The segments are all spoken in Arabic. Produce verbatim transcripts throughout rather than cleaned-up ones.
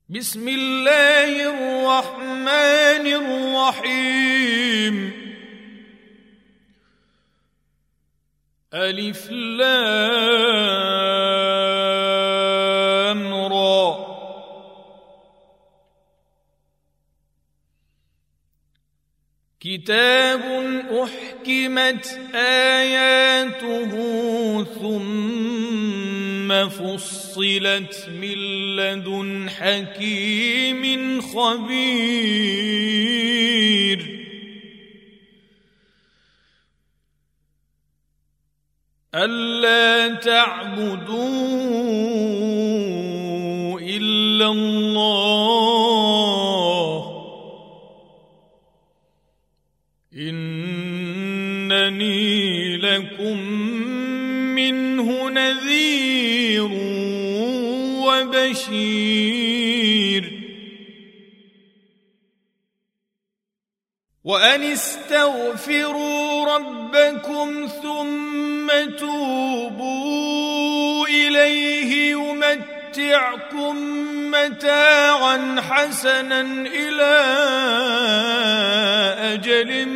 بسم الله الرحمن الرحيم. ألف لام را. كتاب أحكمت آياته ثم فصلت من لدن حكيم خبير. ألا تعبدوا إلا الله إنني لكم منه نذير وبشير. وأن استغفروا ربكم ثم توبوا إليه يمتعكم متاعا حسنا إلى أجل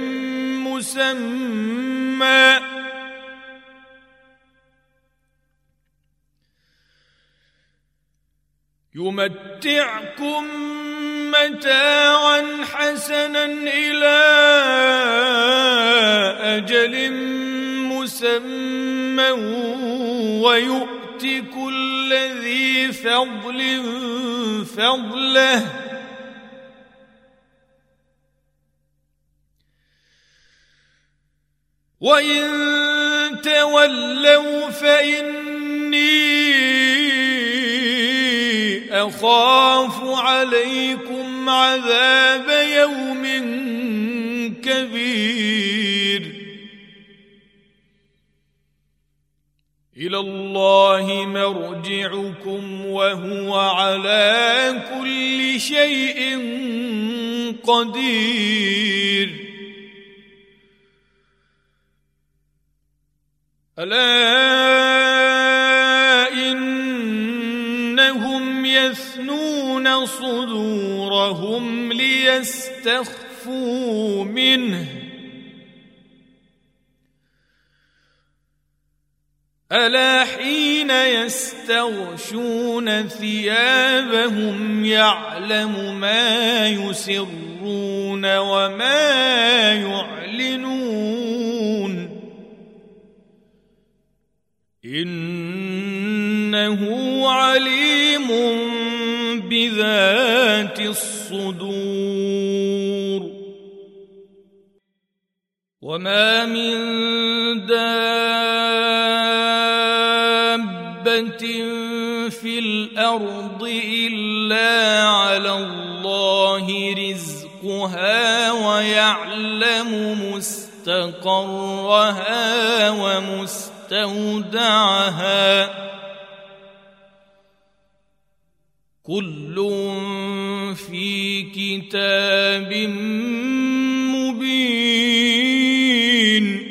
مسمى يمتعكم متاعا حسنا إلى أجل مسمى ويؤت كل ذي فضل فضله وإن تولوا فإني أخاف عليكم عذاب يوم كبير. إلى الله مرجعكم وهو على كل شيء قدير. ألا إنهم يثنون صدورهم ليستخفوا منه ألا حين يستغشون ثيابهم يعلم ما يسرون وما يعلنون إنه عليم بذات الصدور. وما من دابة في الأرض إلا على الله رزقها ويعلم مستقرها ومستودعها كل في كتاب مبين.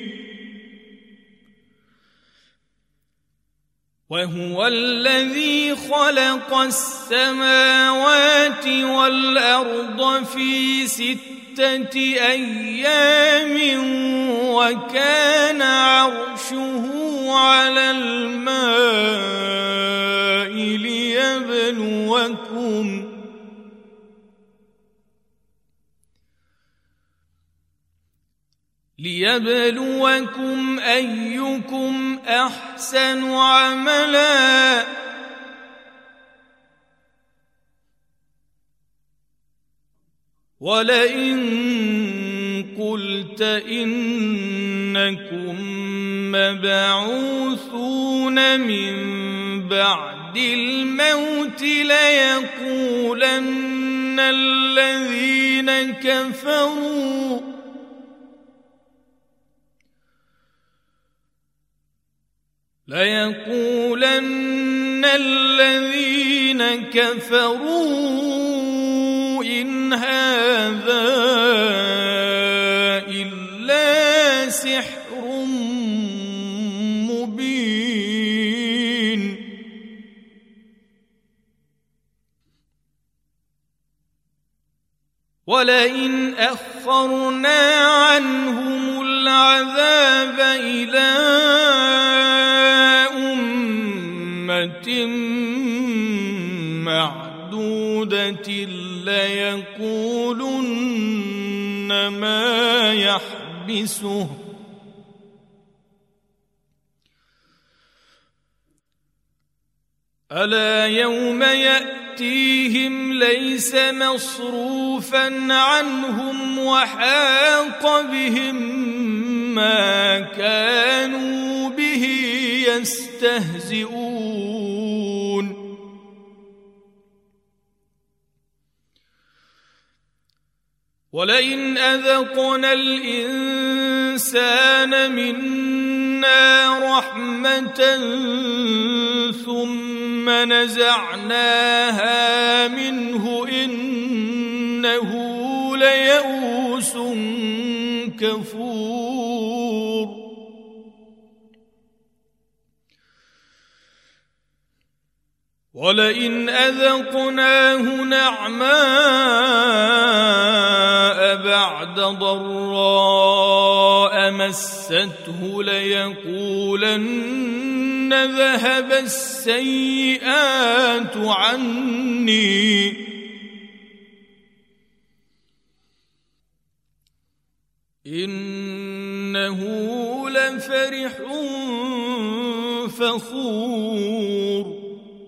وهو الذي خلق السماوات والأرض في ستة أيام وكان عرشه على الماء ليبلوكم ليبلوكم أيكم أحسن عملا ولئن قلت إنكم مبعوثون من بعد الموت ليقولن الذين كفروا ليقولن الذين كفروا إن هذا إلا سحر مبين. ولئن أخرنا عنهم العذاب إلى أمة معدودة ليقولن ما يحبسه ألا يوم يأتيهم ليس مصروفا عنهم وحاق بهم ما كانوا به يستهزئون ولئن أذقنا الإنسان منا رحمة ثم نزعناها منه إنه ليئوس كفور ولئن أذقناه نعماء بعد ضراء مسته ليقولن ذهب السيئات عني إنه لفرح فخور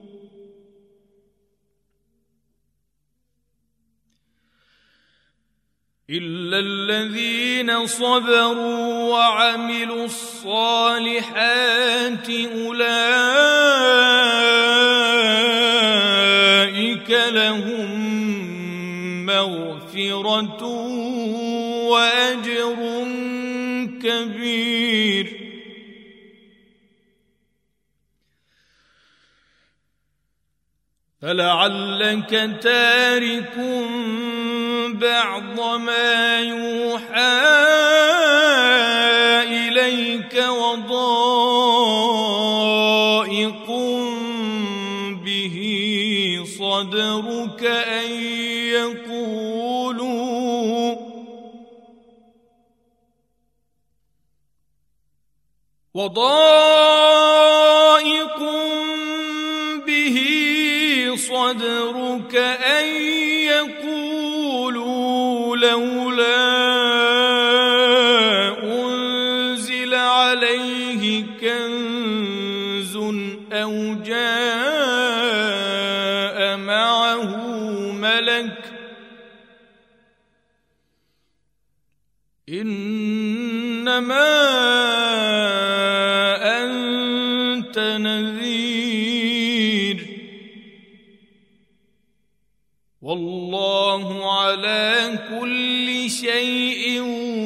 إلا الذين صبروا وعملوا الصالحات أولئك لهم مغفرة وأجر كبير فلعلك تارك بعض ما يوحى إليك وضائق به صدرك أن يقولوا وضائق به صدرك أن يقولوا لولا أنزل عليه كنز أو جاء معه ملك إنما أنت نذير والله على كل شيء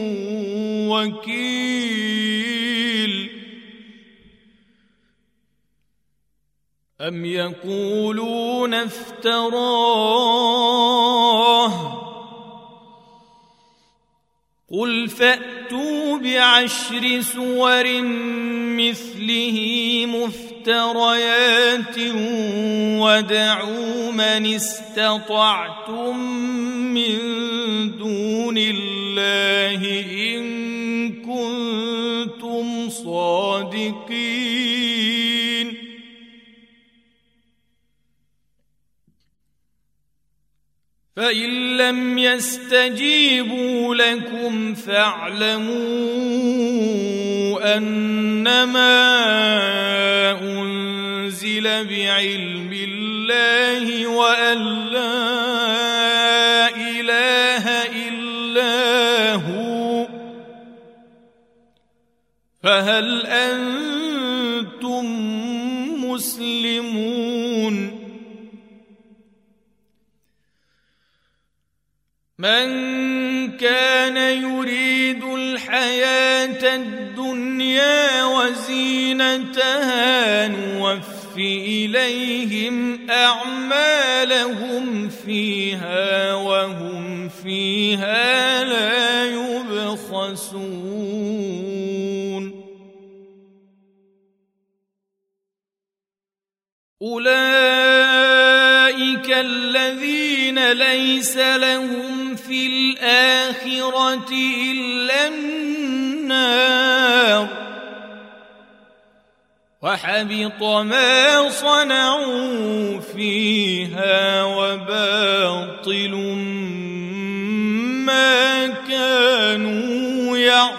وكيل أم يقولون افتراه قل فأتوا بعشر سور مثله مفتريات ودعوا من استطعتم من دون الله إن كنتم صادقين فإن لم يستجيبوا لكم فاعلموا أنما أنزل بعلم الله وأن لا إله إلا هو فهل أنتم مسلمون من كان يريد الحياة الدنيا وزينتها نوف إليهم أعمالهم فيها وهم فيها لا يبخسون أولئك الذين ليس لهم في الآخرة إلا النار وحبط ما صنعوا فيها وباطل ما كانوا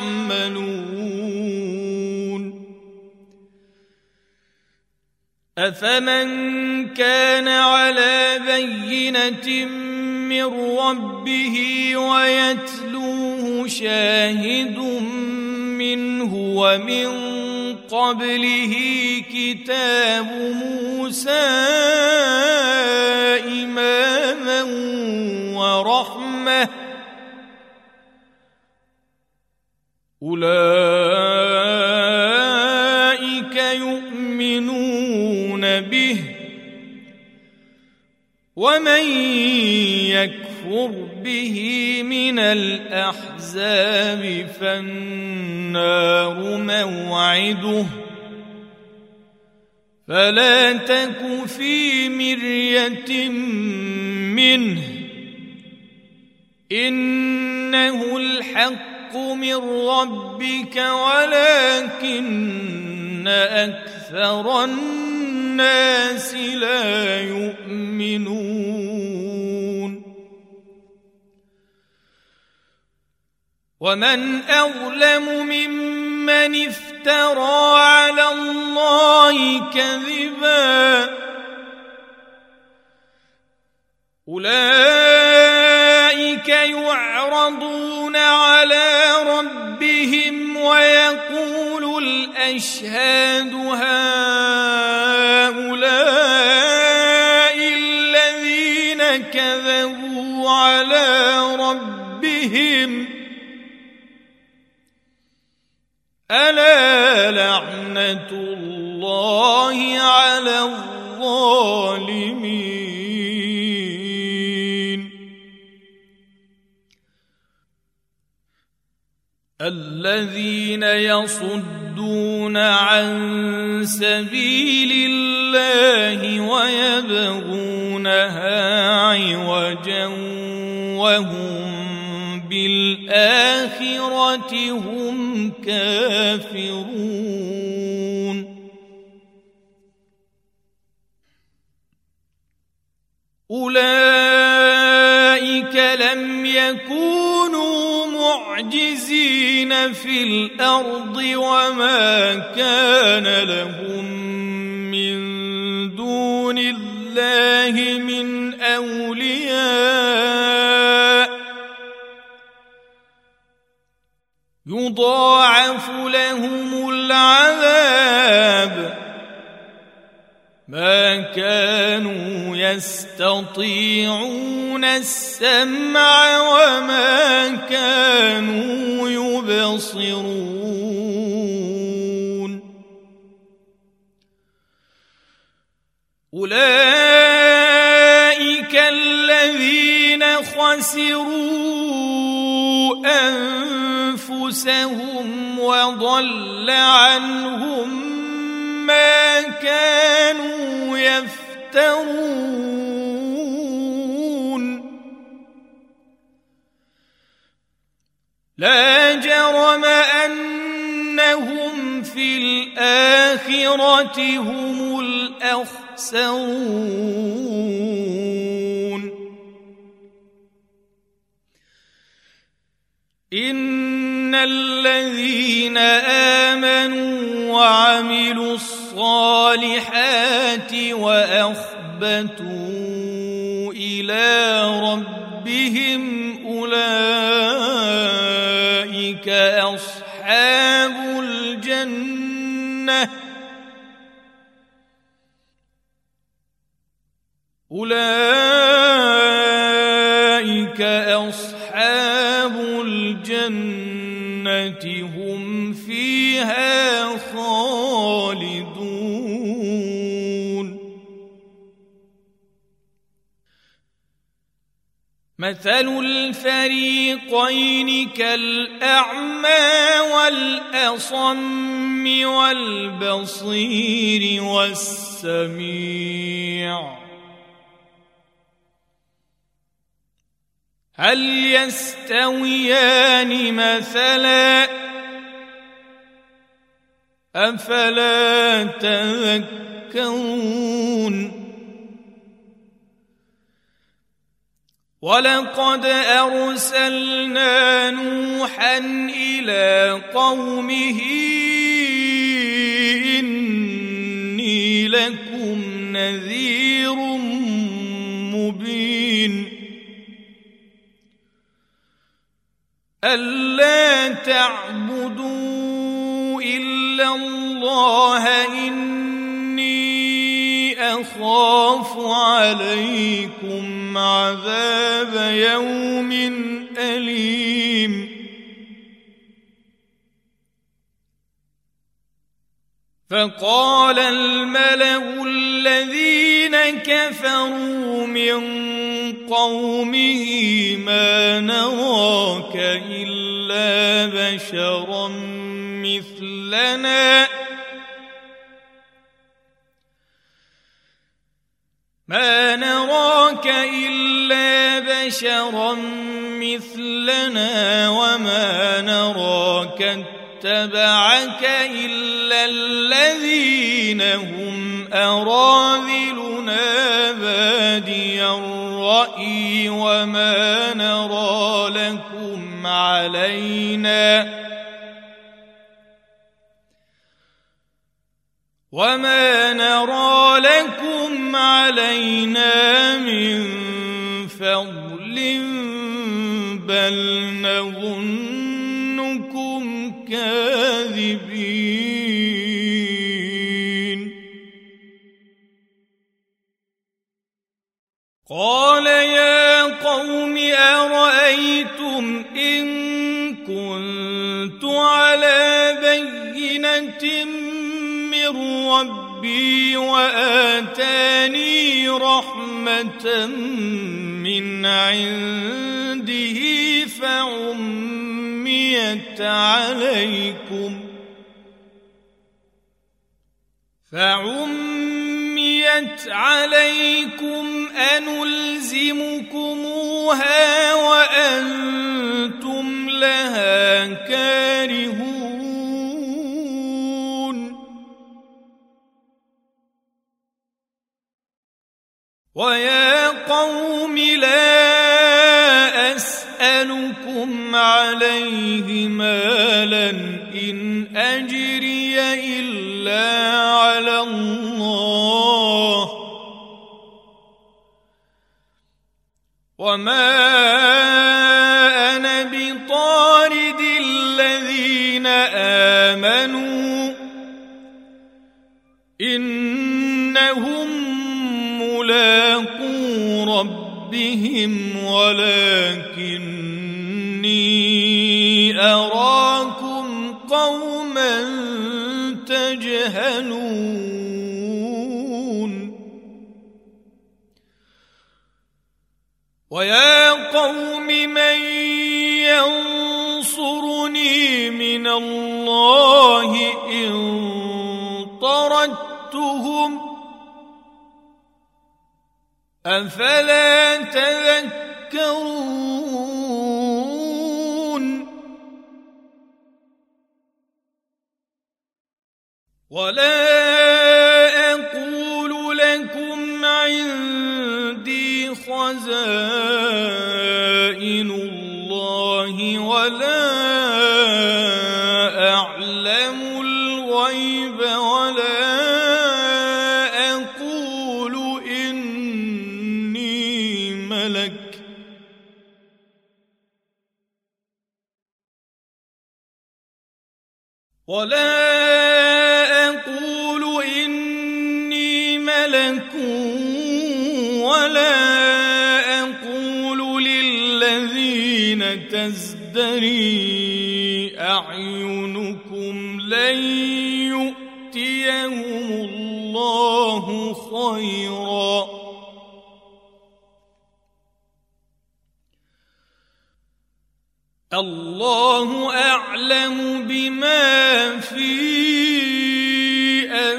يعملون. أفمن كان على بينة من ربه ويتلوه شاهد منه ومن قبله كتاب موسى إماما ورحمة أولئك يؤمنون به ومن يكفر به من الأحزاب فالنار موعده فلا تك في مرية منه إنه الحق من ربك ولكن أكثر الناس لا يؤمنون. ومن أظلم ممن افترى على الله كذبا أولئك يعرضون على ربهم ويقول الأشهاد هؤلاء الذين كذبوا على ربهم ألا لعنة الله على الظالمين. الذين يصدون عن سبيل الله ويبغونها عوجا وهم بالآخرة هم كافرون. أولئك لم يكونوا معجزين في الأرض وما كان لهم من دون الله من أولياء يضاعف لهم العذاب ما كانوا يستطيعون السمع وما كانوا يبصرون. أولئك الذين خسروا أنفسهم وضل عنهم ما كانوا يفترون. لا جرم أنهم في الآخرة هم الأخسرون. إن الذين آمنوا وعملوا الصالحات وأخبتوا إلى ربهم أولئك أصحاب الجنة أولئك أصحاب الجنة هم فيها خالدون. مثل الفريقين كالأعمى والأصم والبصير والسميع هل يستويان مثلا أفلا تذكرون ولقد أرسلنا نوحا إلى قومه إني لكم نذير مبين ألا تعبدوا إلا الله إني أخاف عليكم عذاب يوم أليم فقال الملأ الذين كفروا من قومه ما نراك إلا بشرا مثلنا ما نراك إلا بشرا مثلنا وما نراك اتبعك إلا الذين هم أراذلنا بادي الرأي وما نرى لكم علينا وما نرى لكم علينا من فضل بل نظنكم كاذبين قال يا قوم أرأيتم إن كنت على بينة من ربي وآتاني رحمة من عنده فعميت عليكم فعميت عليكم أنلزمكموها وأنتم لها كارهون ويا قوم لا أسألكم عليه مالا إن أجري إلا على الله وما أنا بطارد الذين آمنوا إنهم ملاقو ربهم ولكني أراكم قوما تجهلون ويا قوم من ينصرني من الله إن طردتهم أفلا تذكرون ولا أقول لكم عندي خزائن الله ولا أعلم الغيب ولا أقول إني ملك ولا أقول إني ملك ولا أقول للذين تزدري أعينكم لن يؤتيهم الله خيرا الله أعلم بما في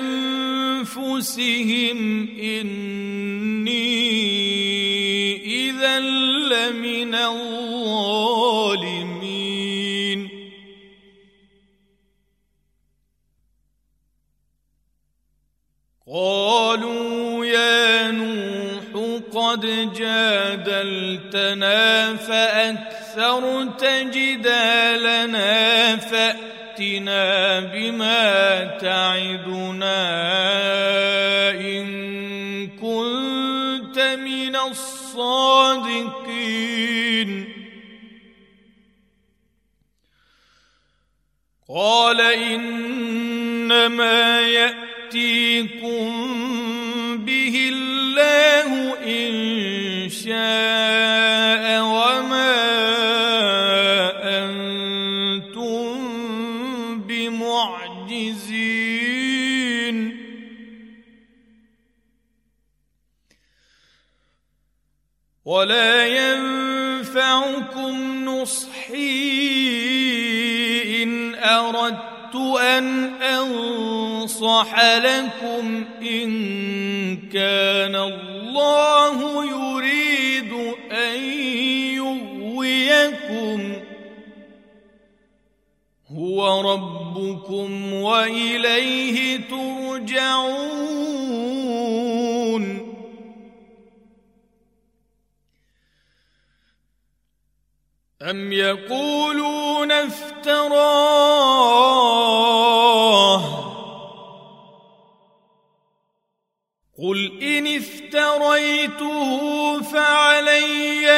أنفسهم إني إذا لمن الظالمين قالوا يا نوح قد جادلتنا فأكثرت جدالنا فأتنا بما تعدنا إن كنت من الصادقين قال إنما يأتيكم به الله إن شاء وما أنتم بمعجزين ولا ينفعكم نصحي إن أردت أن أنصح لكم إن كان الله يريد أن يغويكم هو ربكم وإليه ترجعون أم يقولون افتراه قل إن افتريته فعلي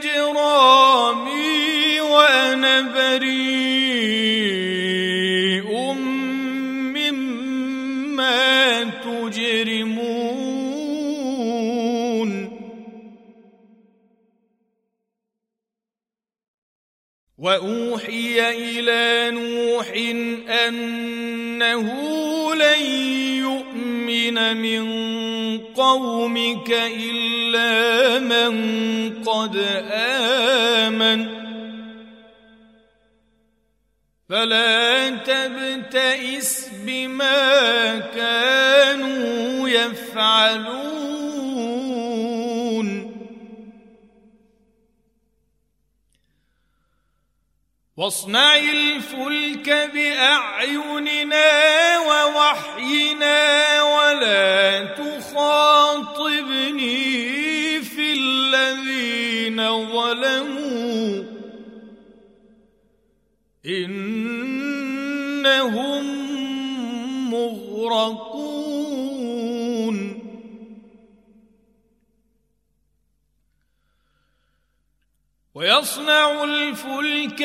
إجرامي وأنا بريء مما تجرمون وأوحي إلى نوح أنه لن يؤمن من قومك إلا من قد آمن فلا تبتئس بما كانوا يفعلون واصنع الفلك بأعيننا ووحينا ولا تخاطبني في الذين ظلموا إنهم مغرقون ويصنع الفلك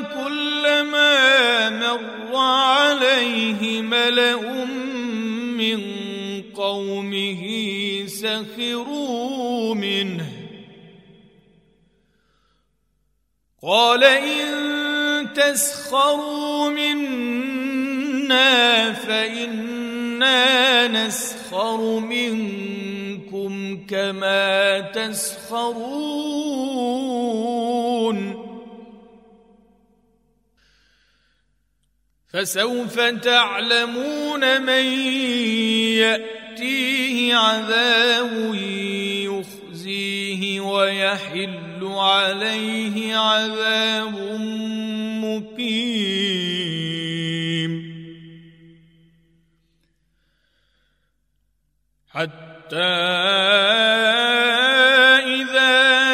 وكلما مر عليه ملأ من قومه سخروا منه قال إن تسخروا منا فإنا نسخر منكم كما تسخرون فسوف تعلمون من يأتيه عذاب يخزيه ويحل عليه عذاب مقيم حتى إذا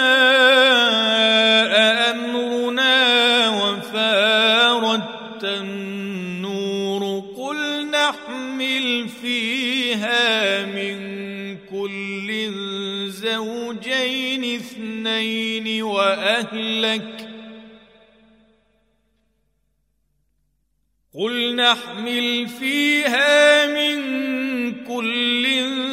جاء أمرنا وفارت النور قل نحمل فيها من كل زوجين اثنين وأهلك قل نحمل فيها من كل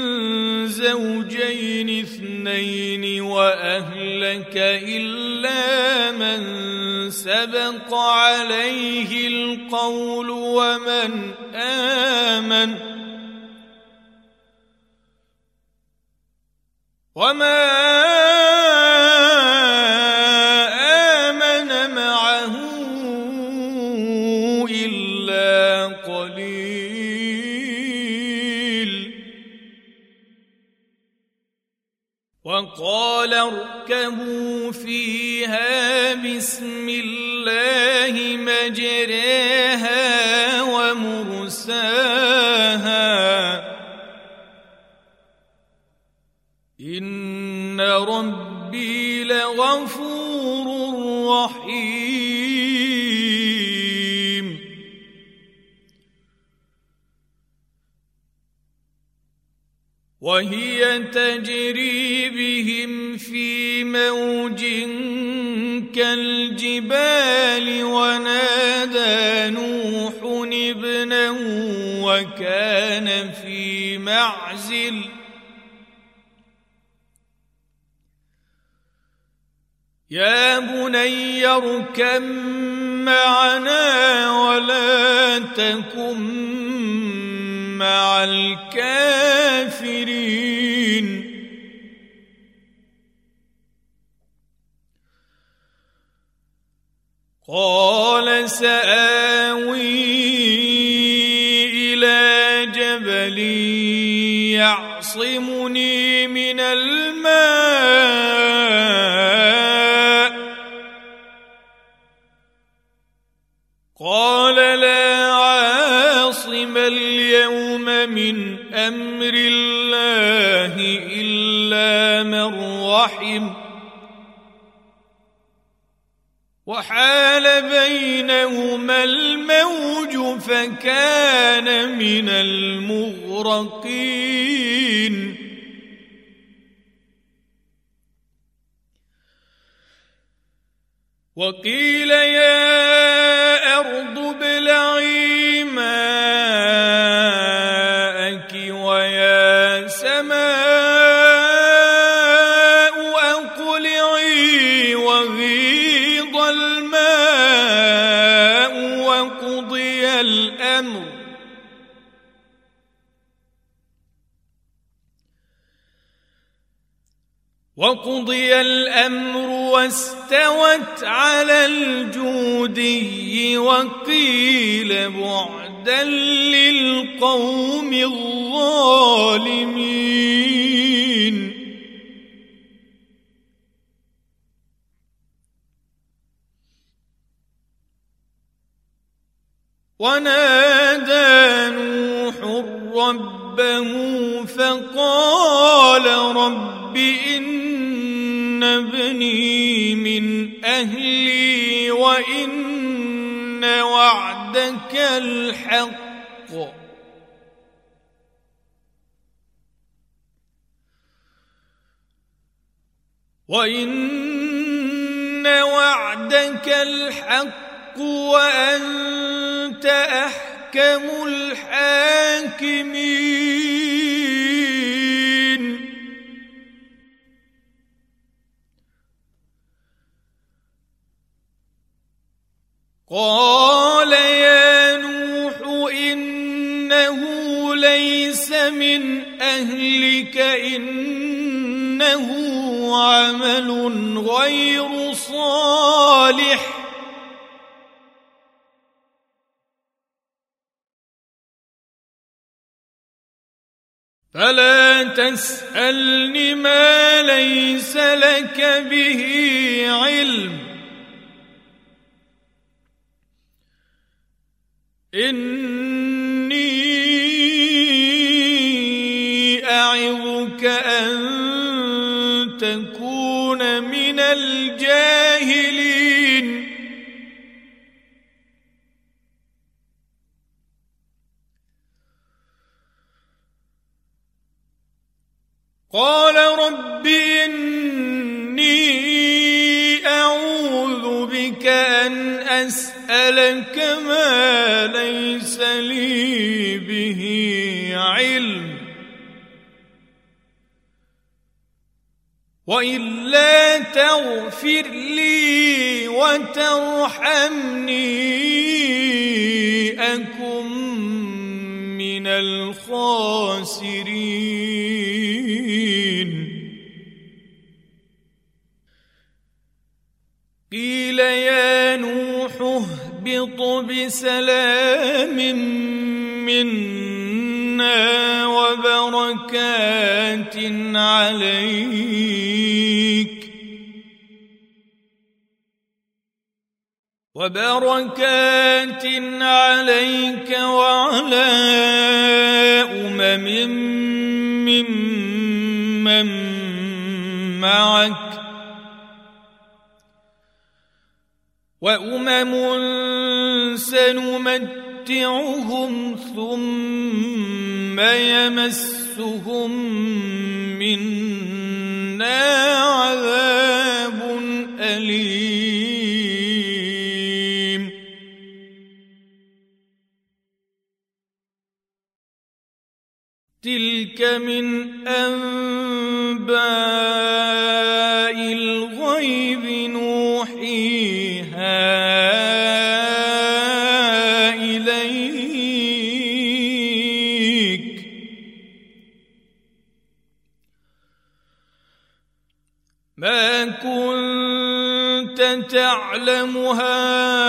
زوجين اثنين وأهلك إلا من سبق عليه القول ومن آمن وما آمن معه إلا قليل وقال فاركبوا فيها بسم الله مجريها ومرساها إن ربي لغفور رحيم وهي تجري بهم في موج كالجبال ونادى نوح ابنه وكان في معزل يا بني اركب معنا ولا تكن مع الكافرين قال سآوي إلى جبل يعصمني من الماء قال لا عاصم اليوم من أمر الله إلا من رحم وحال بينهما الموج فكان من المغرقين وقيل يا أرض ابلعي ماءك ويا سماء أقلعي وغيض الماء وقضي الأمر وقضي الأمر واستوت على الجودي وقيل بعدا للقوم الظالمين ونادى نوح ربه فقال رب إن ابني من أهلي وإن وعدك الحق وإن وعدك الحق وأنت أحكم الحاكمين قال يا نوح إنه ليس من أهلك إنه عمل غير صالح فلا تسألني ما ليس لك به علم إني أعظك أن تكون من الجاهلين قال رب إني أعوذ بك أن أسألك ما ليس لي به علم وإلا تغفر لي وترحمني أكن من الخاسرين قيل يا نوح اهبط بسلام منا وبركات عليك وبركات عليك وعلى أمم ممن معك وأمم سنمتعهم ثم يمسهم منا عذاب أليم تلك من أنباء الغيب نوحيها إليك ما كنت تعلمها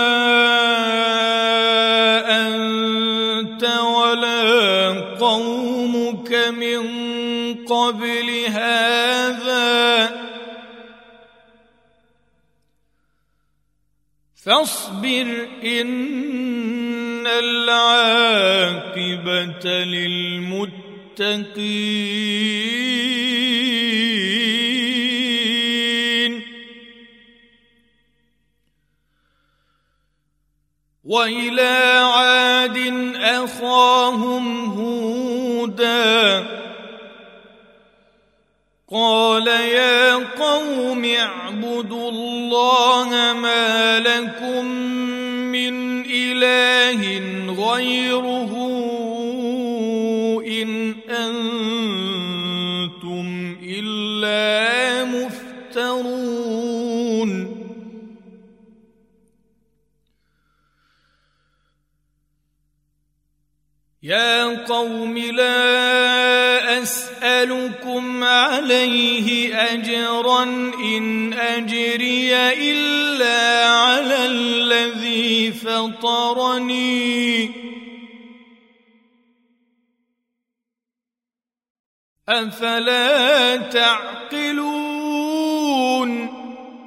أنت ولا قومك من قبل هذا فاصبر إن العاقبة للمتقين وإلى عاد أخاهم هودا قال يا قوم اعبدوا الله ما لكم من إله غيره إن أنتم إلا مفترون يا قوم لا أسألكم عليه أجرا إن أجري إلا على الذي فطرني أفلا تعقلون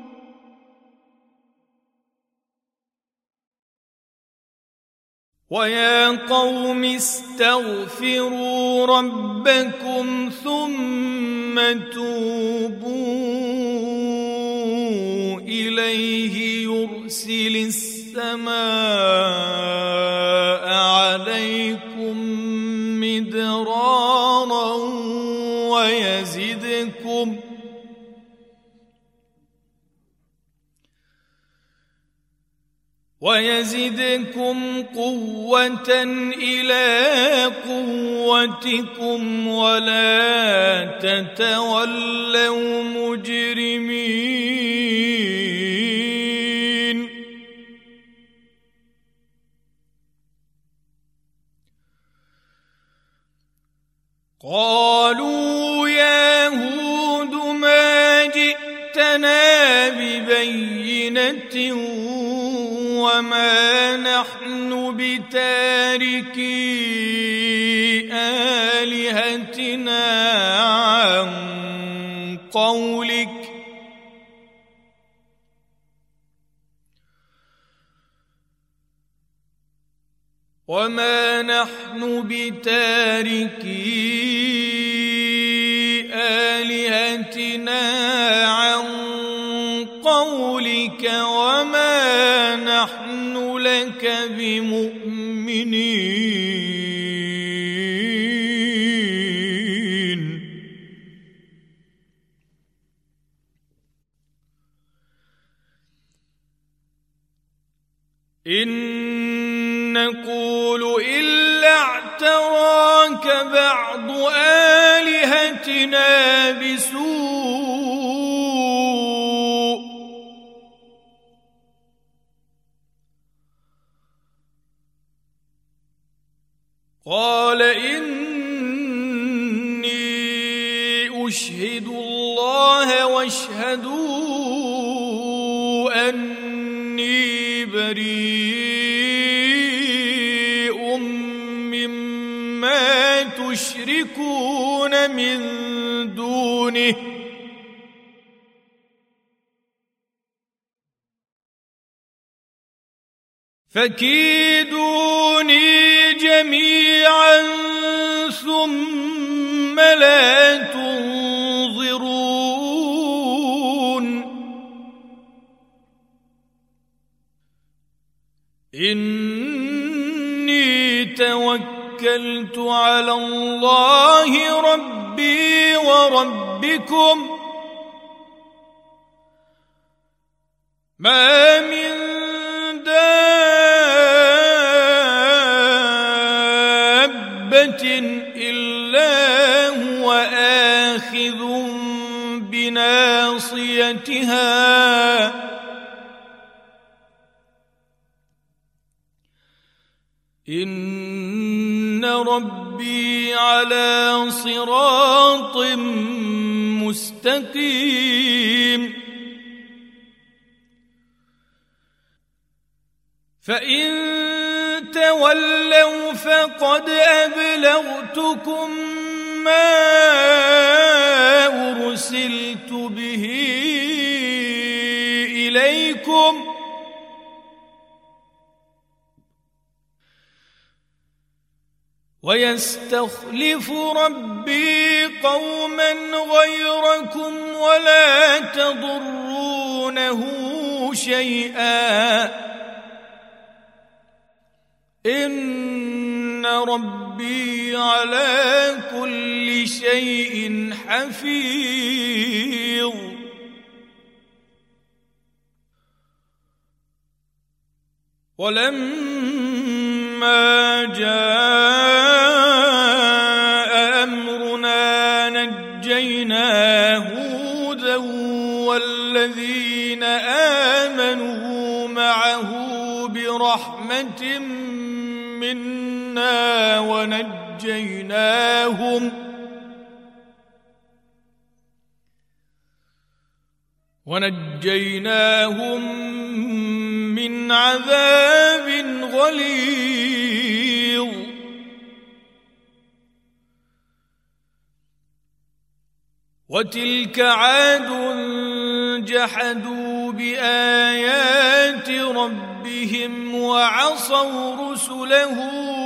ويا قوم استغفروا ربكم ثم توبوا إليه يرسل السماء عليكم مدرارا ويزدكم ويزدكم قوة إلى قوتكم ولا تتولوا مجرمين قالوا يا هود ما جئتنا ببينة وما نحن بتاركي آلهتنا عن قولك وما نحن بتاركي آلهتنا عن قولك وما نحن لك بمؤمنين إن نقول إلا اعتراك بعض آلهتنا بسوء قال إني أشهد الله واشهدوا أني بريء مما تشركون من دونه فكيدوني جميعا ثم لا تنظرون إني توكلت على الله ربي وربكم ما من دابة إلا هو آخذ بناصيتها إن ربي على صراط مستقيم فإن تولوا فقد أبلغتكم ما أرسلت به إليكم ويستخلف ربي قوما غيركم ولا تضرونه شيئا إن ربي على كل شيء حفيظ ولما جاء أمرنا نجينا هودا والذين آمنوا معه برحمة منا ونجيناهم ونجيناهم من عذاب غليظ وتلك عاد جحدوا بآيات ربهم وعصوا رسله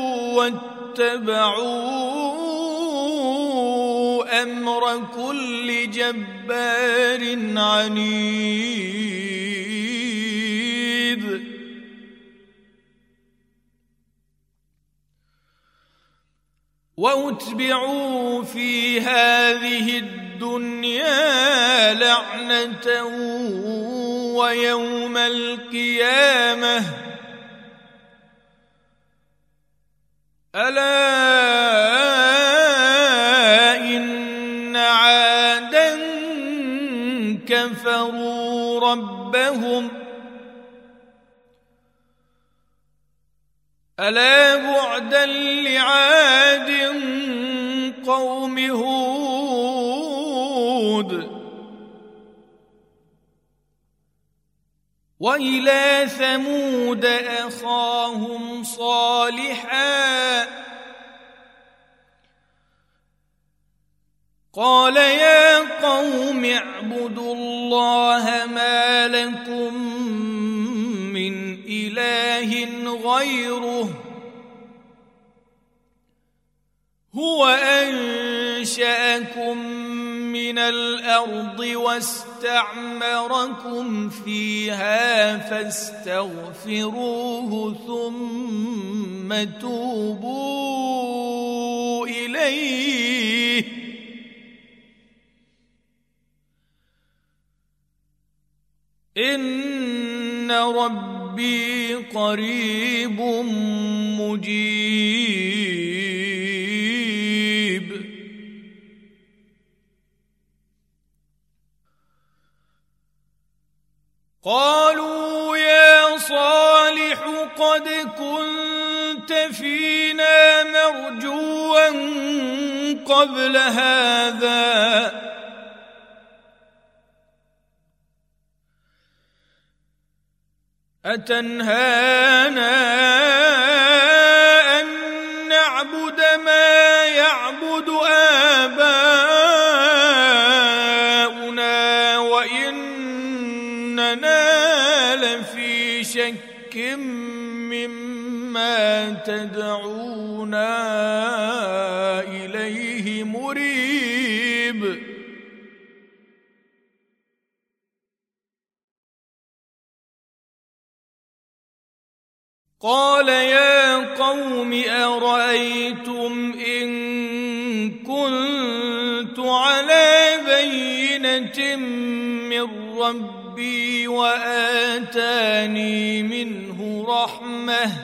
واتبعوا أمر كل جبار عنيد وأتبعوا في هذه الدنيا لعنة ويوم القيامة ألا إن عادا كفروا ربهم ألا بعدا لعاد قوم هود وإلى ثمود أخاهم صالحا قال يا قوم اعبدوا الله ما لكم من إله غيره هو أنشأكم من الأرض واستعمركم فيها فاستغفروه ثم توبوا إليه إن ربي قريب مجيب قالوا يا صالح قد كنت فينا مرجوا قبل هذا أتنهانا أن نعبد ما يعبد آباؤنا وإننا لفي شك شيء مما تدعونا إليه مريب قال يا قوم أرأيتم إن كنت على بينة من ربي وآتاني منه رحمة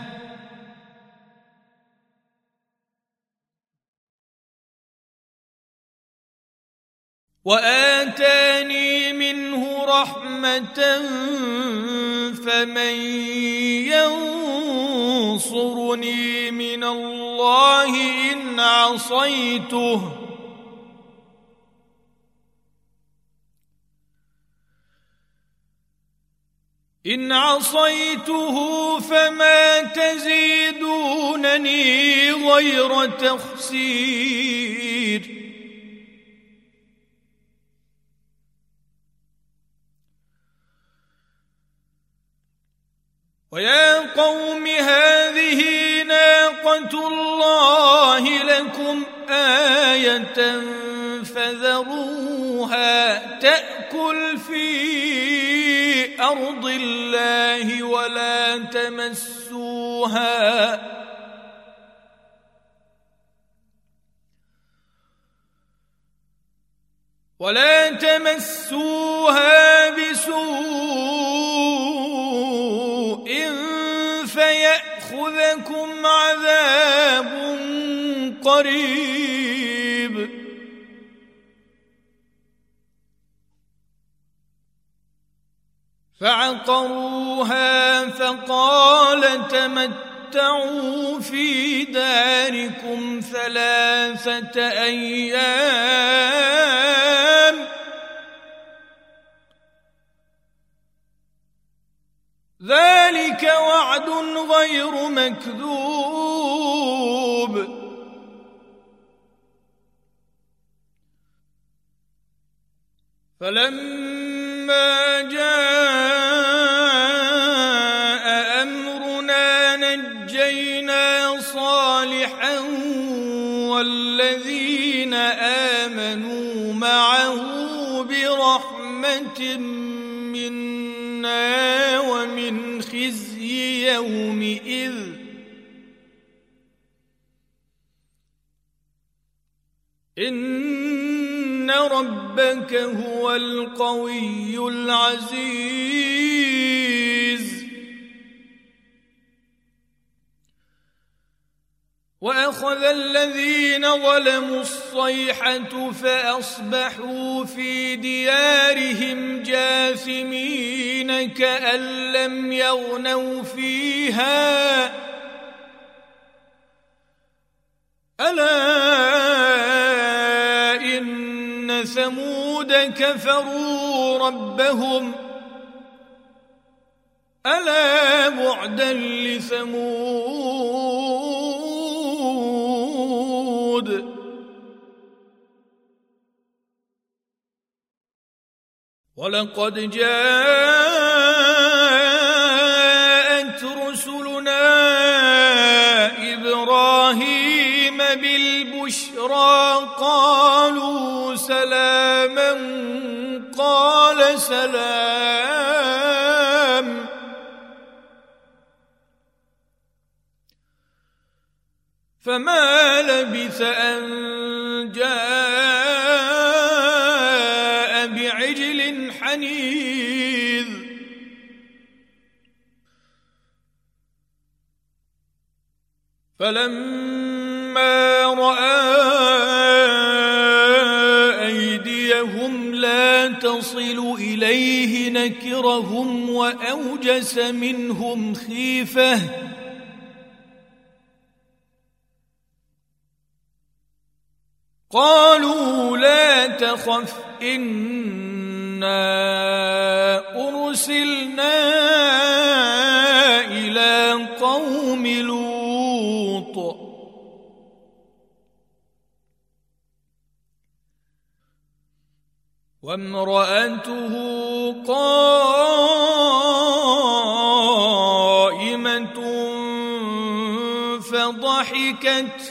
وآتاني منه رحمة فمن ينصرني من الله إن عصيته إن عصيته فما تزيدونني غير تخسير ويا قوم هذه ناقة الله لكم آية فذروها تأكل في أرض الله ولا تمسوها ولا تمسوها بسوء فيأخذكم عذاب قريب فعقروها فقال تمتعوا في داركم ثلاثة أيام ذلك وعد غير مكذوب فلما جاء أمرنا نجينا صالحا والذين آمنوا معه برحمة منا ومن خزي يومئذ إن ربك هو القوي العزيز وأخذ الذين ظلموا الصيحة فأصبحوا في ديارهم جاثمين كأن لم يغنوا فيها ألا إن ثمود كفروا ربهم ألا بعدا لثمود ولقد جاءت رسلنا إبراهيم بالبشرى قالوا سلاما قال سلام فما لبث أن جاء بعجل حنيذ فلما رأى أيديهم لا تصل إليه نكرهم وأوجس منهم خيفة قالوا لا تخف إنا أرسلنا إلى قوم لوط وامرأته قائمة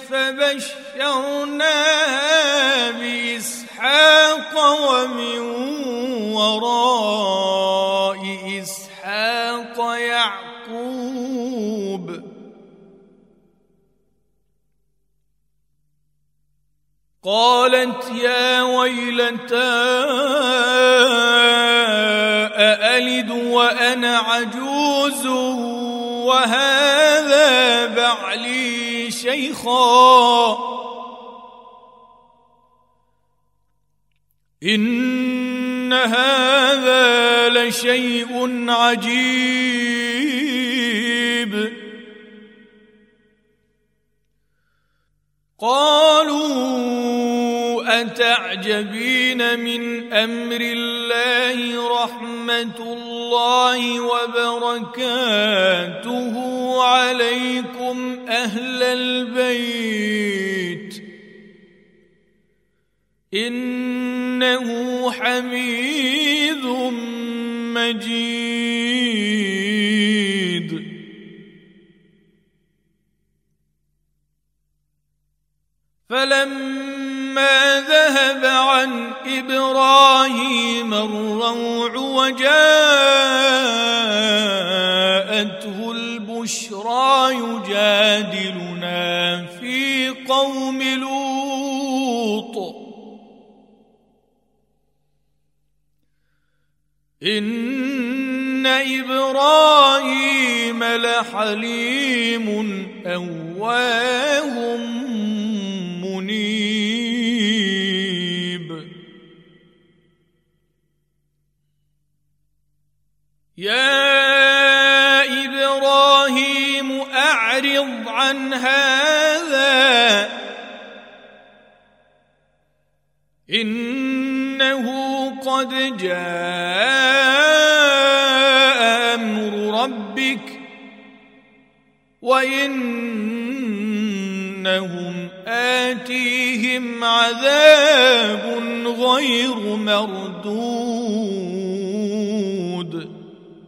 فبشرناها بإسحاق ومن وراء إسحاق يعقوب قالت يا ويلتى أألد وأنا عجوز وهذا بعلي شيخا إن هذا لشيء عجيب قالوا أتعجبين من أمر الله رحمة الله وبركاته عليكم أهل البيت إنه حميد مجيد فلما ذهب عن إبراهيم الروع وجاءته البشرى يجادلنا في قوم لوط إن إبراهيم لحليم أواه منيب يا إبراهيم أعرض عن هذا إنه قد جاء أمر ربك وإنهم آتيهم عذاب غير مردود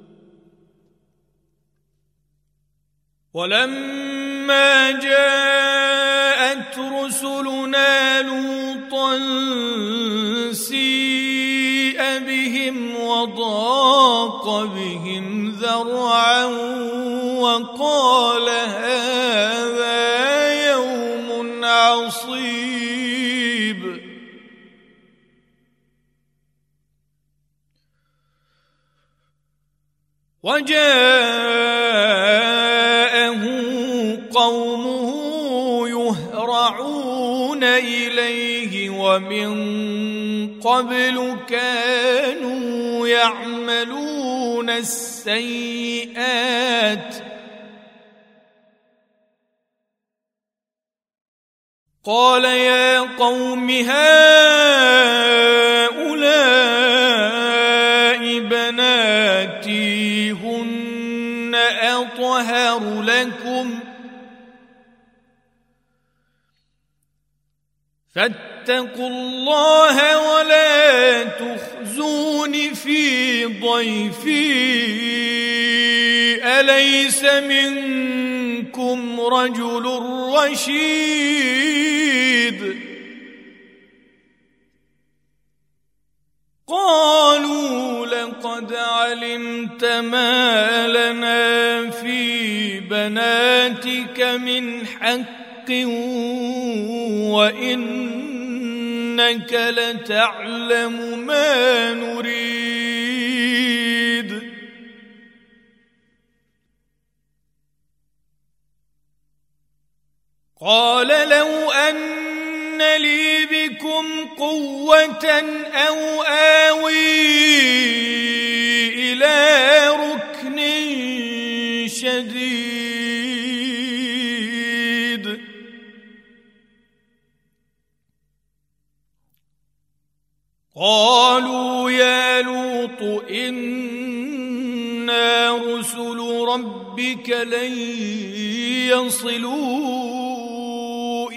ولما جاءت رسلنا لوطا سيء بهم وضاق بهم ذرعا وقال هذا يوم عصيب وجاءه قومه يهرعون إليه ومن قبل كانوا يعملون السيئات قال يا قوم هؤلاء بناتي هن أطهر لكم فاتقوا الله ولا تخزون في ضيفي أليس منكم رجل رشيد قالوا لقد علمت ما لنا في بناتك من حق وإنك لتعلم ما نريد قال لو أن لي بكم قوة أو آوي إلى ركن شديد قالوا يا لوط إنا رسل ربك لن يصلوا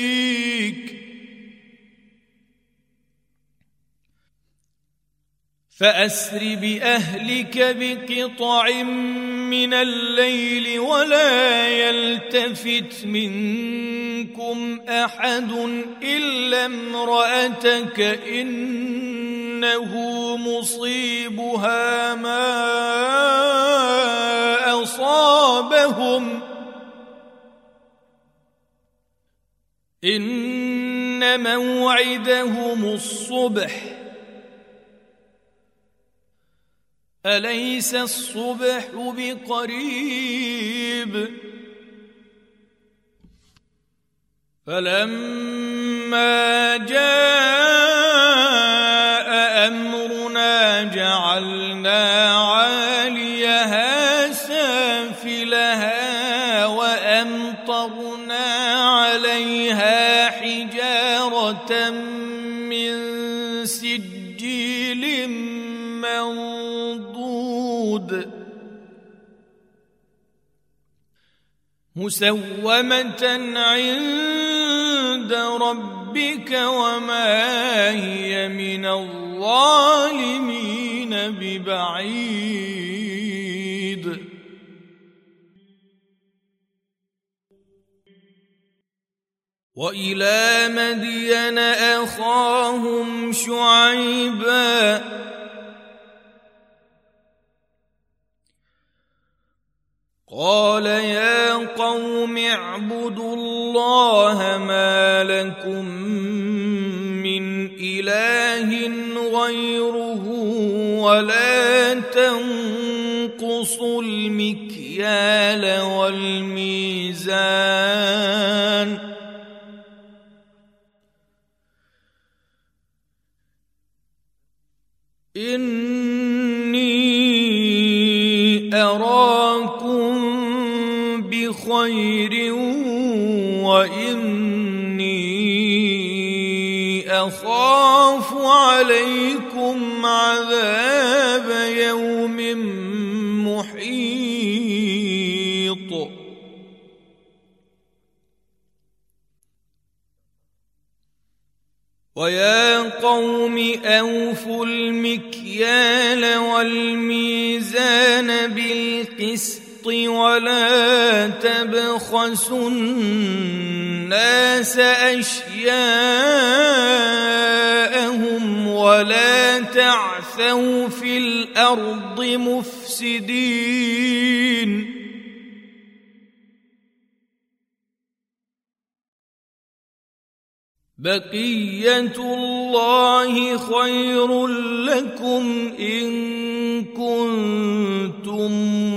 إليك فأسر بأهلك بقطع من الليل ولا يلتفت منكم أحد إلا امرأتك إنه مصيبها ما أصابهم إن موعدهم الصبح أليس الصبح بقريب فلما جاء أمرنا جعلنا عاليها سافلها وأمطرنا عليها حجارة من سجيل منضود مسومة عند ربك وما هي من الظالمين ببعيد وإلى مدين أخاهم شعيبا قال يا قوم اعبدوا الله ما لكم من إله غيره ولا تنقصوا المكيال والميزان إني أراكم بخير وإني أخاف عليكم عذاب يوم محيط ويا قوم أوفوا المكيال والميزان بالقسط ولا تبخسوا الناس أشياءهم ولا تعثوا في الأرض مفسدين بقية الله خير لكم إن كنتم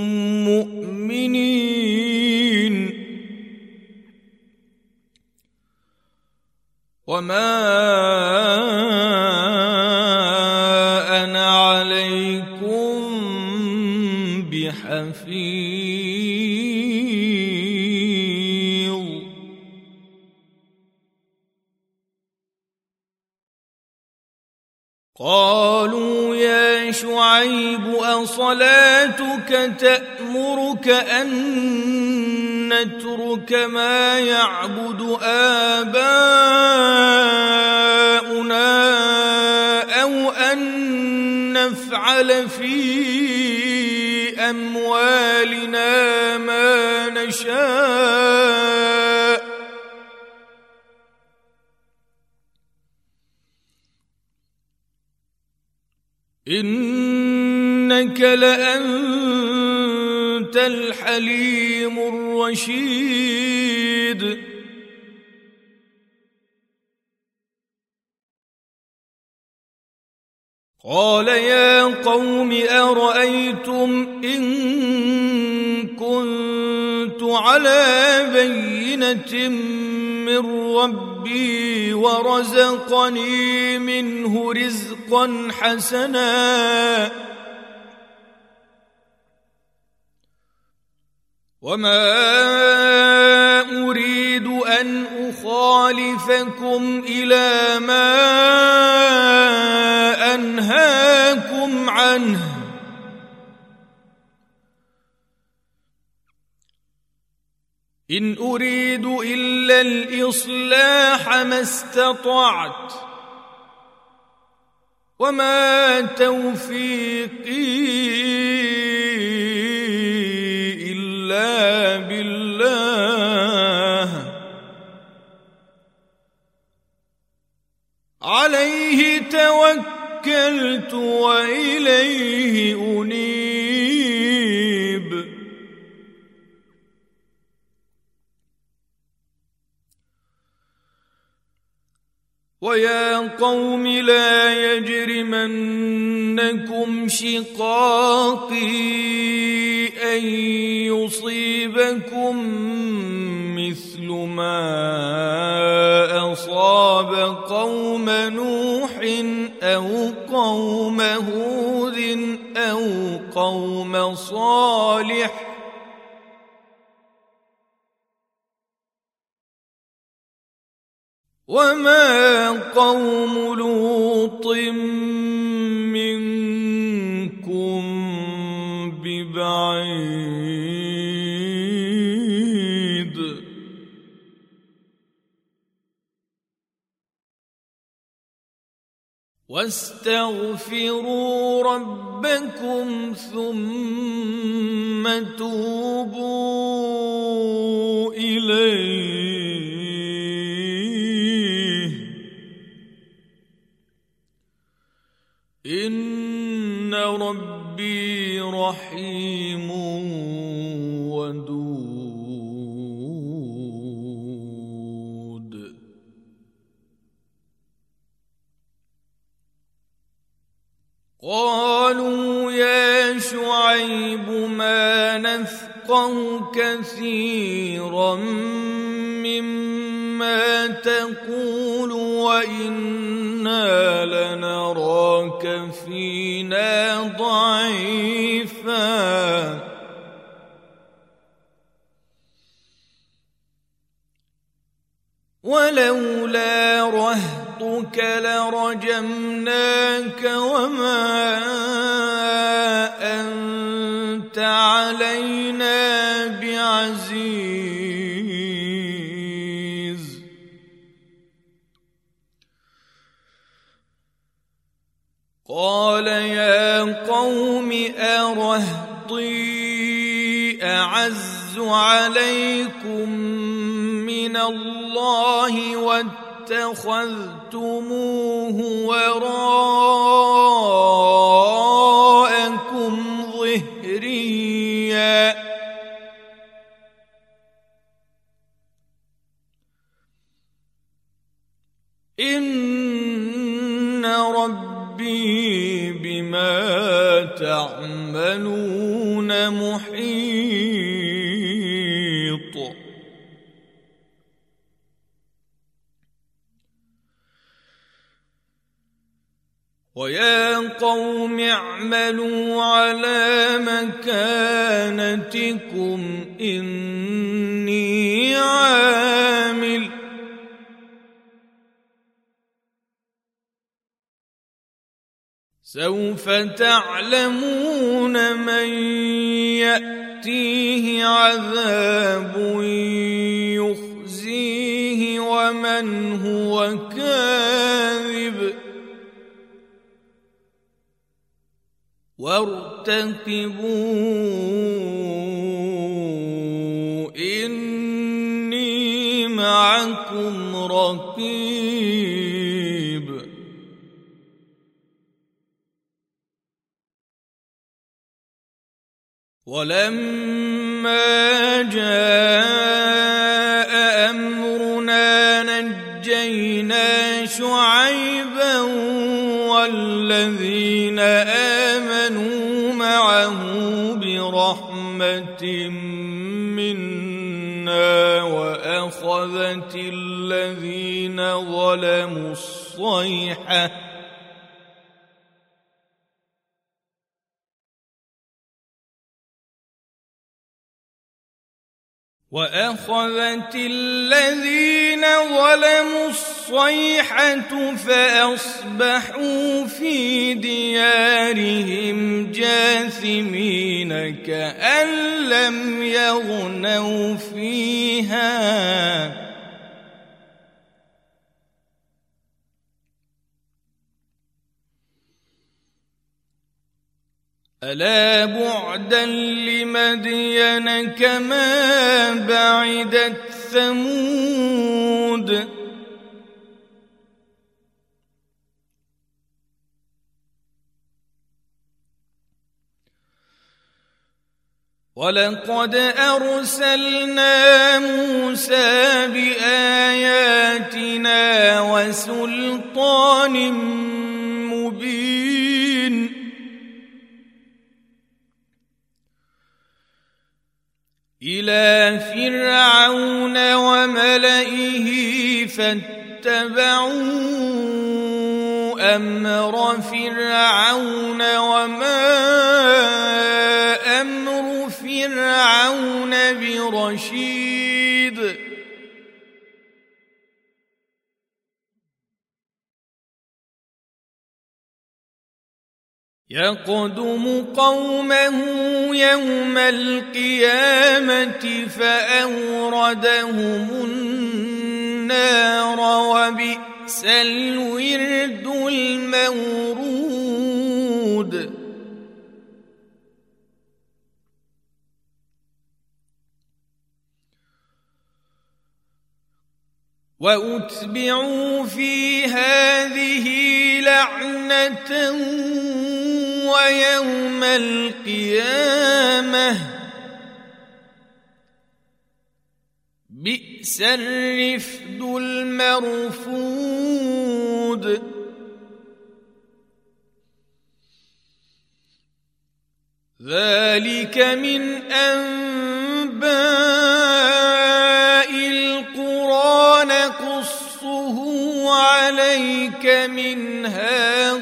مؤمنين وما أنا عليكم بحفيظ قالوا يا شعيب أصلاتك تأمرك أن نترك ما يعبد آباؤنا أو أن نفعل في أموالنا ما نشاء إنك لأنت الحليم الرشيد قال يا قوم أرأيتم إن كنت على بينة من ربي ورزقني منه رزقا حسنا وما أريد أن أخالفكم إلى ما أنهاكم عنه إن أريد إلا الإصلاح ما استطعت وما توفيقي إلا بالله عليه توكلت وإليه أنيب ويا قوم لا يجرمنكم شقاقي أن يصيبكم مثل ما أصاب قوم نوح أو قوم هود أو قوم صالح وما قوم لوط منكم ببعيد واستغفروا ربكم ثم توبوا إليه إن ربي رحيم ودود قالوا يا شعيب ما نفقه كثيرا مما تقول وإنا لنراك فينا ضعيفا ولولا رهطك لرجمناك وما أنت علينا بعزيز قال يا قوم أرهطي أعز عليكم من الله واتخذتموه وراءكم ظهريا إن ربي بما تعملون محيط ويا قوم اعملوا على مكانتكم إني عامل سوف تعلمون من يأتيه عذاب يخزيه ومن هو كاذب وارتقبوا إني معكم رقيب ولما جاء أمرنا نجينا شعيبا والذين آمنوا معه برحمة منا وأخذت الذين ظلموا الصيحة وأخذت الذين ظلموا الصيحة فأصبحوا في ديارهم جاثمين كأن لم يغنوا فيها ألا بعدا لمدين كما بعدت ثمود ولقد أرسلنا موسى بآياتنا وسلطان مبين إلى فرعون وملئه فاتبعوا أمر فرعون وما أمر فرعون برشيد يقدم قومه يوم القيامة فأوردهم النار وبئس الورد المورود وأتبعوا في هذه لعنة ويوم القيامة بئس الرفد المرفود ذلك من أنباء القرى نقصه عليك منها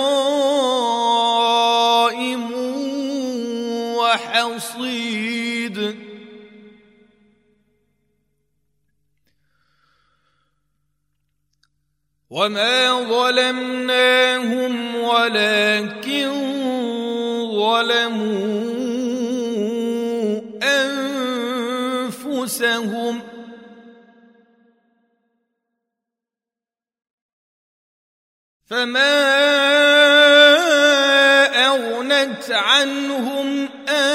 قائم وحصيد وما ظلمناهم ولكن ظلموا أنفسهم فما أغنت عنهم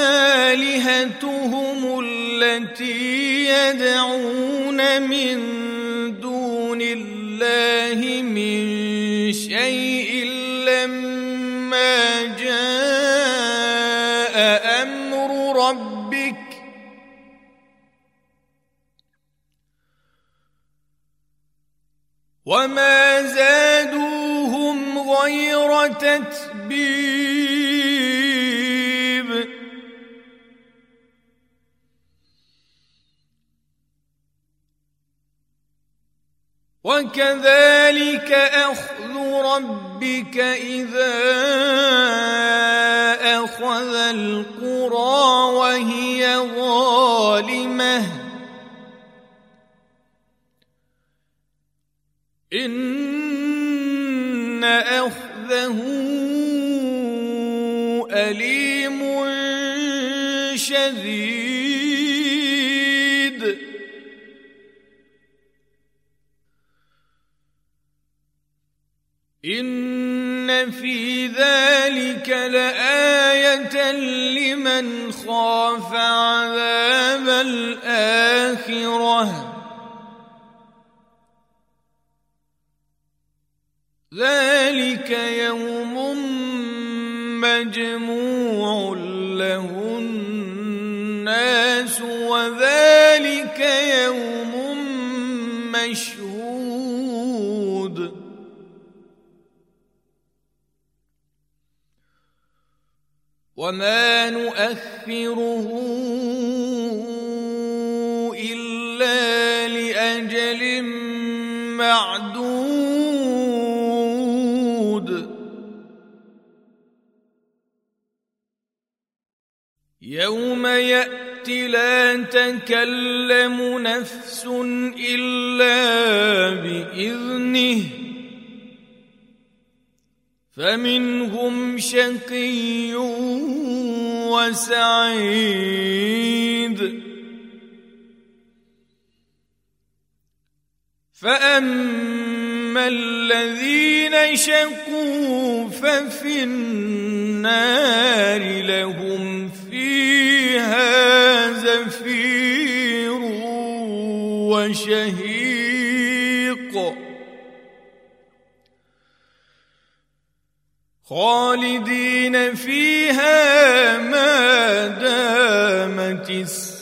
آلهتهم التي يدعون من دون الله من شيء لما جاء أمر ربك وما زادوهم غير تتبيب وكذلك أخذ ربك إذا أخذ القرى وهي ظالمة إن أخذه أليم شديد إن في ذلك لآية لمن خاف عذاب الآخرة ذلك يوم مجموع له الناس وذلك يوم مشهود وما نؤخره إلا لأجل معدود يوم يأتي لا تكلم نفس إلا بإذنه فمنهم شقي وسعيد فأما فأما الذين شقوا ففي النار لهم فيها زفير وشهيق خالدين فيها ما دامت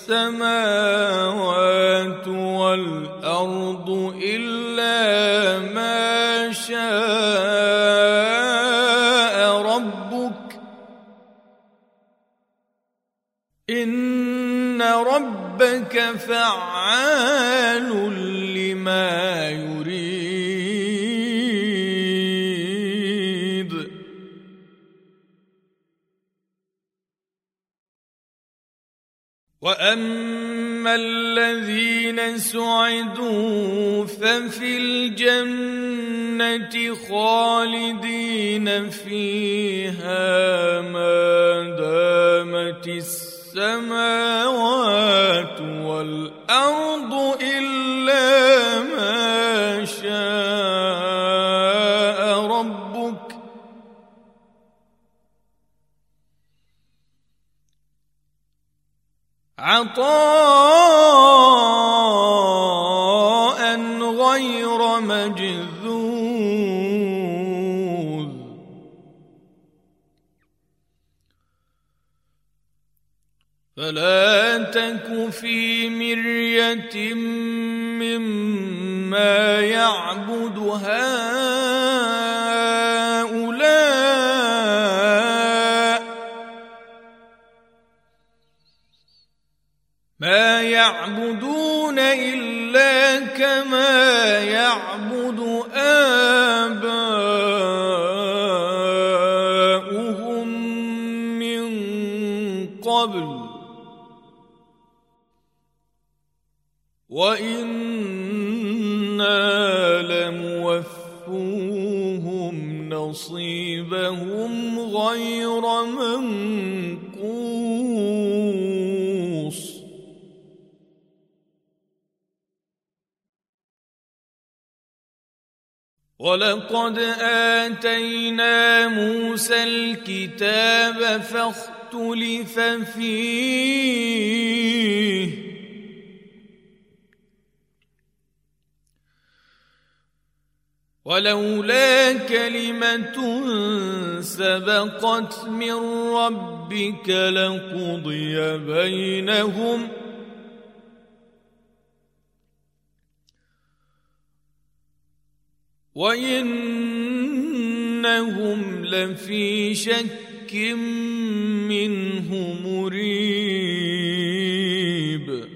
السماوات والأرض إلا ما شاء ربك إن ربك فعال لما يريد. وأما الذين سعدوا ففي الجنة خالدين فيها ما دامت السماوات والأرض إلا ما شاء ربك عطاء غير مجذوذ. فلا تك في مرية مما يعبد هؤلاء ما يعبدون إلا كما يعبد آباؤهم من قبل وإنا لموفوهم نصيبهم غير منقوص. ولقد آتينا موسى الكتاب فاختلف فيه ولولا كلمة سبقت من ربك لقضي بينهم وإنهم لفي شك منه مريب.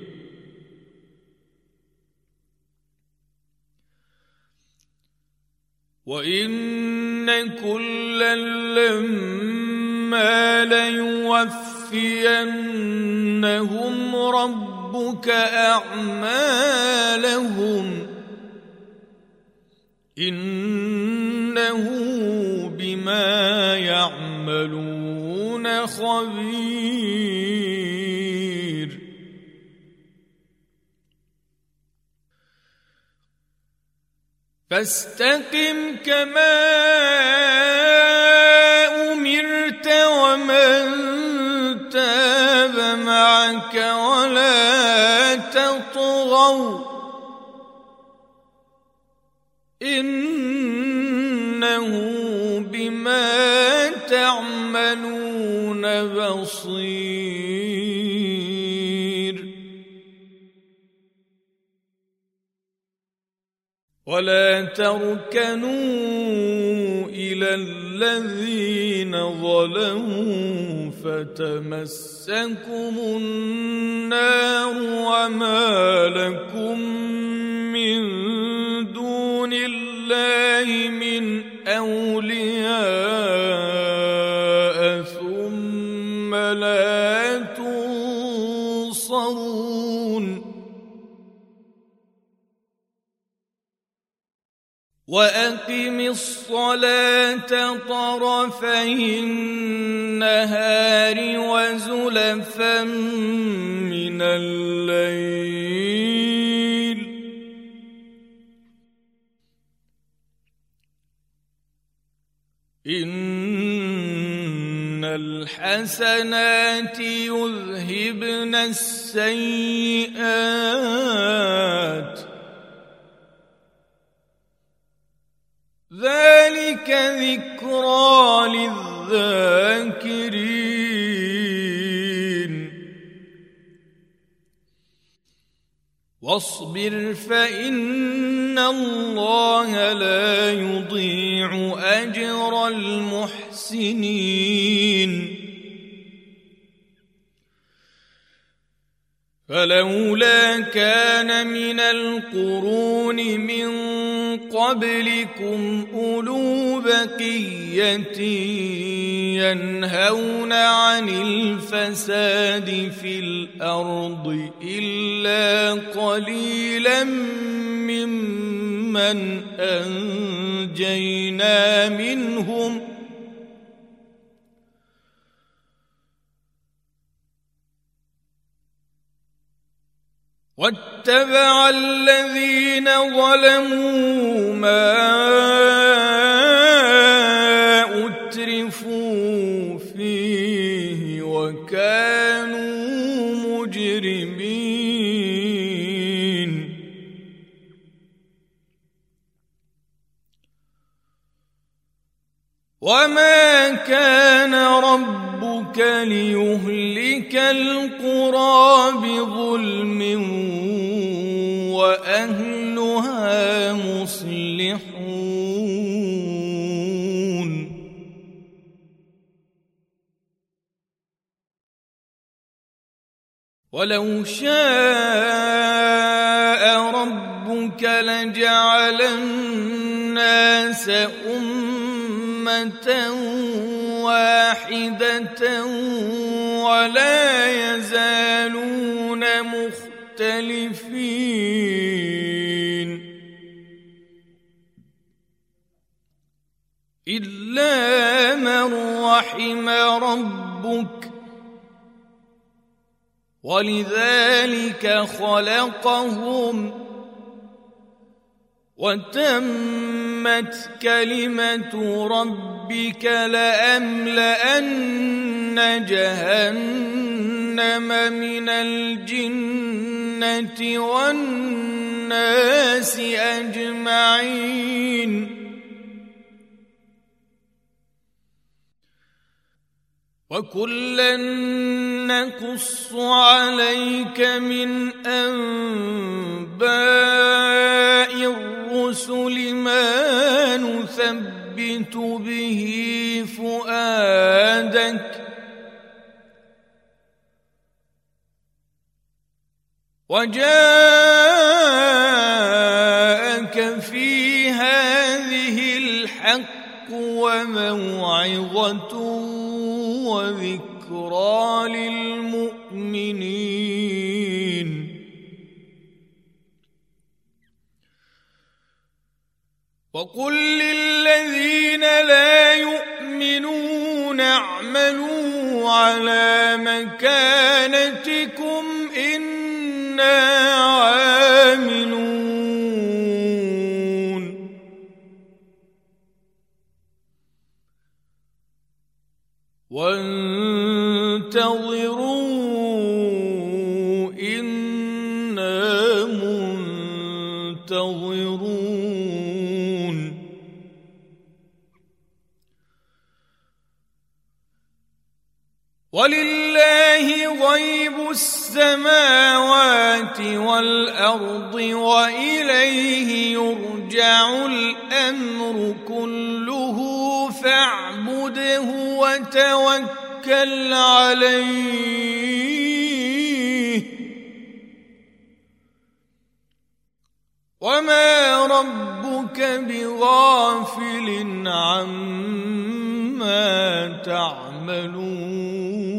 وإن كلا لما ليوفينهم ربك أعمالهم إنه بما يعملون خبير. فاستقم كما أمرت ومن تاب معك ولا تطغوا إنه بما تعملون بصير. ولا تركنوا إلى الذين ظلموا فتمسكم النار وما لكم من دون الله من أولياء ثم لا تنصرون. وأقم الصلاة طرفي النهار وزلفا من الليل إن الحسنات يذهبن السيئات ذلك ذكرى للذاكرين واصبر فإن الله لا يضيع أجر المحسنين فلولا كان من القرون من قبلكم أولو بقية ينهون عن الفساد في الأرض إلا قليلا ممن أنجينا منهم واتبع الذين ظلموا ما أترفوا فيه وكانوا مجرمين وما كان ربك ليهلك القرى بظلم وأهلها مصلحون ولو شاء ربك لجعل الناس أمة واحدة ولا يزالون مختلفين إلا من رحم ربك ولذلك خلقهم وتمت كلمة ربك لأملأن جهنم من الجنة والناس أجمعين وكلا نقص عليك من أنباء الرسل ما نثبت به فؤادك وجاءك في هذه الحق وموعظة وذكرى للمؤمنين وقل للذين لا يؤمنون اعملوا على مكانتكم إنا عاملون وانتظروا إنا منتظرون ولله غيب السماوات والأرض وإليه يرجع الأمر كله فاعبده وتوكل عليه وما ربك بغافل عما تعملون